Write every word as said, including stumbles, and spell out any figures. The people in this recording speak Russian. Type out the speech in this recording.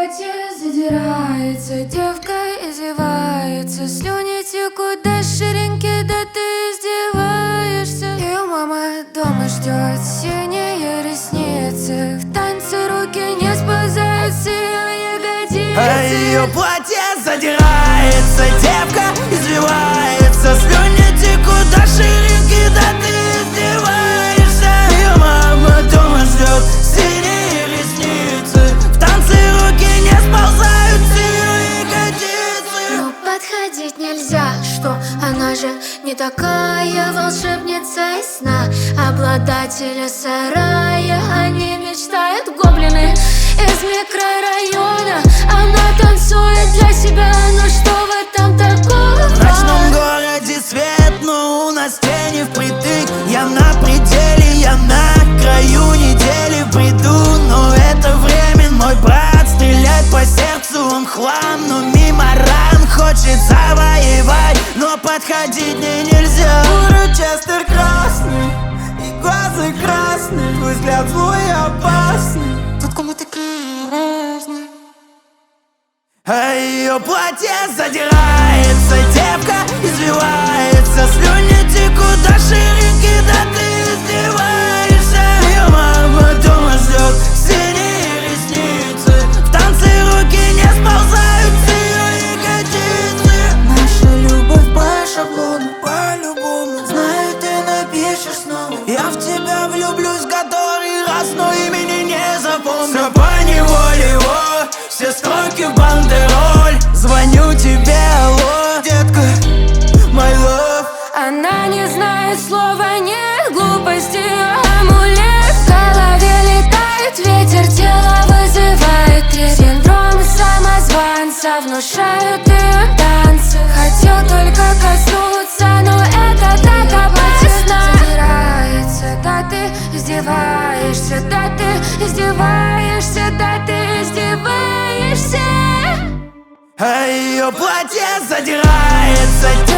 платье задирается, девка извивается, слюни текут до ширинки, да ты издеваешься. Ее мама дома ждет, синие ресницы, в танце руки не сползают с ее ягодицы. А ее платье задирается, девка извивается, слюни текут до ширинки, да ты издеваешься. Ее мама дома ждет, синие ресницы, в танце руки не сползают с ее ягодицы. Но подходить нельзя, что она же не такая волшебница из сна. Обладатели сарая, они мечтают гоблины из микрорайона. Она танцует для себя, но что в этом такого? В ночном городе свет, но у нас тени впритык. Я на пределе, я на краю недели в бреду. Но это время, мой брат, стреляет по сердцу, он хлам, но мимо ран хочет завоевать, но подходить мне нельзя. Урочестер красный, и глаза красные, твой взгляд злой и опасный. Тут мы такие разные. А ее платье задирается, девка извивается, слюни текут до ширинки, да ты издеваешься. Ее мама дома ждет, синие ресницы, в танце руки не сползают с ее ягодицы. Наша любовь по шаблону, по-любому. Знаю, ты напишешь снова. Я в тебя влюблюсь который раз, но имени не запомню. Все поневоле, о, все строки в бандероль. Звоню тебе, алло, детка, my love. Она не знает слова «нет», глупости, амулет. В голове летает ветер, тело вызывает трепет. Синдром самозванца внушают ее танцы. Хотел только коснуться, но это так опасно. Задирается, да ты издеваешься, да ты издеваешься, да ты издеваешься. А ее платье задирается,